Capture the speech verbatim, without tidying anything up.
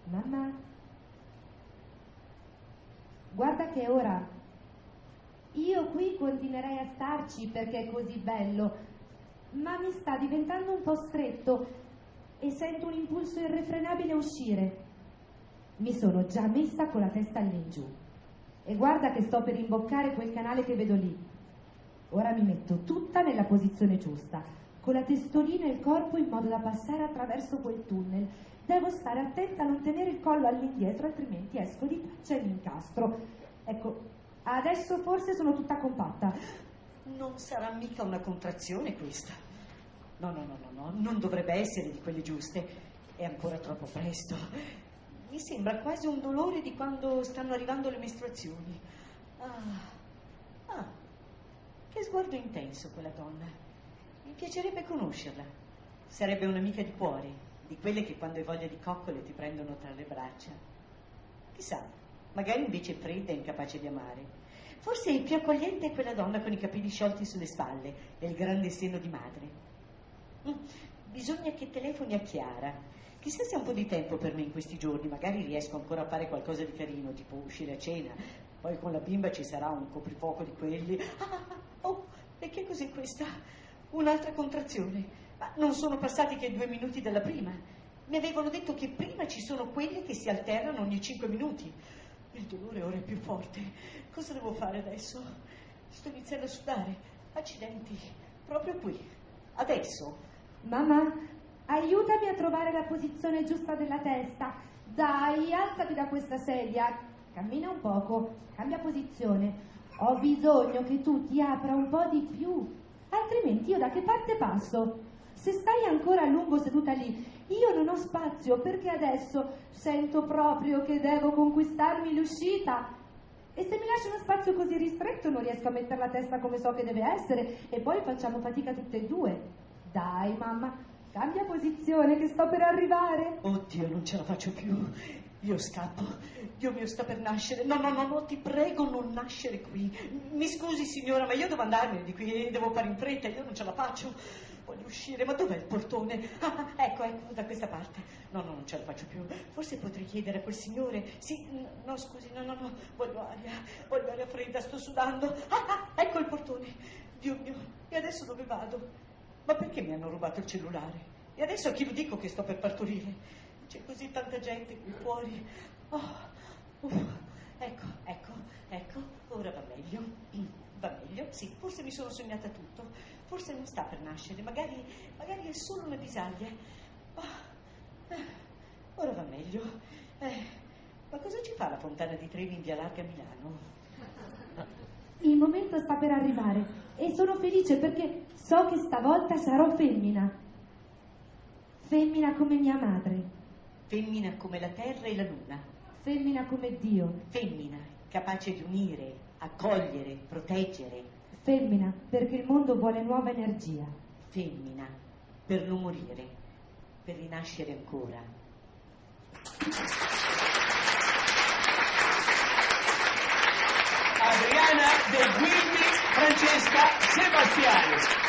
Mamma, guarda che ora io qui continuerei a starci perché è così bello, ma mi sta diventando un po' stretto e sento un impulso irrefrenabile a uscire. Mi sono già messa con la testa all'ingiù e guarda che sto per imboccare quel canale che vedo lì. Ora mi metto tutta nella posizione giusta, con la testolina e il corpo in modo da passare attraverso quel tunnel. Devo stare attenta a non tenere il collo all'indietro, altrimenti esco di faccia e mi incastro. Ecco, adesso forse sono tutta compatta. Non sarà mica una contrazione questa. No, no, no, no, no, non dovrebbe essere di quelle giuste. È ancora troppo presto. Mi sembra quasi un dolore di quando stanno arrivando le mestruazioni. Ah, ah, che sguardo intenso quella donna. Mi piacerebbe conoscerla. Sarebbe un'amica di cuore, di quelle che quando hai voglia di coccole ti prendono tra le braccia. Chissà, magari invece fredda e incapace di amare. Forse più accogliente è quella donna con i capelli sciolti sulle spalle e il grande seno di madre. Mm, bisogna che telefoni a Chiara. Chissà se ha un po' di tempo per me in questi giorni, magari riesco ancora a fare qualcosa di carino, tipo uscire a cena. Poi con la bimba ci sarà un coprifuoco di quelli. Ah, oh, e che cos'è questa? Un'altra contrazione. Ma non sono passati che due minuti dalla prima. Mi avevano detto che prima ci sono quelle che si alternano ogni cinque minuti. Il dolore ora è più forte. Cosa devo fare adesso? Sto iniziando a sudare. Accidenti. Proprio qui. Adesso. Mamma, aiutami a trovare la posizione giusta della testa. Dai, alzati da questa sedia. Cammina un poco. Cambia posizione. Ho bisogno che tu ti apra un po' di più. Altrimenti io da che parte passo? Se stai ancora a lungo seduta lì, io non ho spazio perché adesso sento proprio che devo conquistarmi l'uscita. E se mi lasci uno spazio così ristretto non riesco a mettere la testa come so che deve essere e poi facciamo fatica tutte e due. Dai, mamma, cambia posizione che sto per arrivare. Oddio, non ce la faccio più. Io scappo. Dio mio, sta per nascere. No, no, no, no, ti prego non nascere qui. Mi scusi signora, ma io devo andarmene di qui, devo fare in fretta, io non ce la faccio. Voglio uscire, ma dov'è il portone? Ah, ecco, ecco, da questa parte. No, no, non ce la faccio più. Forse potrei chiedere a quel signore. Sì, no, scusi, no, no, no, voglio aria, voglio aria fredda, sto sudando. Ah, ah, ecco il portone. Dio mio, e adesso dove vado? Ma perché mi hanno rubato il cellulare? E adesso a chi lo dico che sto per partorire? C'è così tanta gente qui fuori. Oh, uff, ecco, ecco, ecco, ora va meglio. Va meglio, sì, forse mi sono sognata tutto. Forse non sta per nascere, magari, magari è solo una bisaglia. Oh, eh, ora va meglio. Eh, ma cosa ci fa la fontana di Trevi in via Larga a Milano? Il momento sta per arrivare e sono felice perché so che stavolta sarò femmina. Femmina come mia madre. Femmina come la terra e la luna. Femmina come Dio. Femmina, capace di unire, accogliere, proteggere. Femmina, perché il mondo vuole nuova energia. Femmina, per non morire, per rinascere ancora. Adriana De Guigli, Francesca Sebastiani.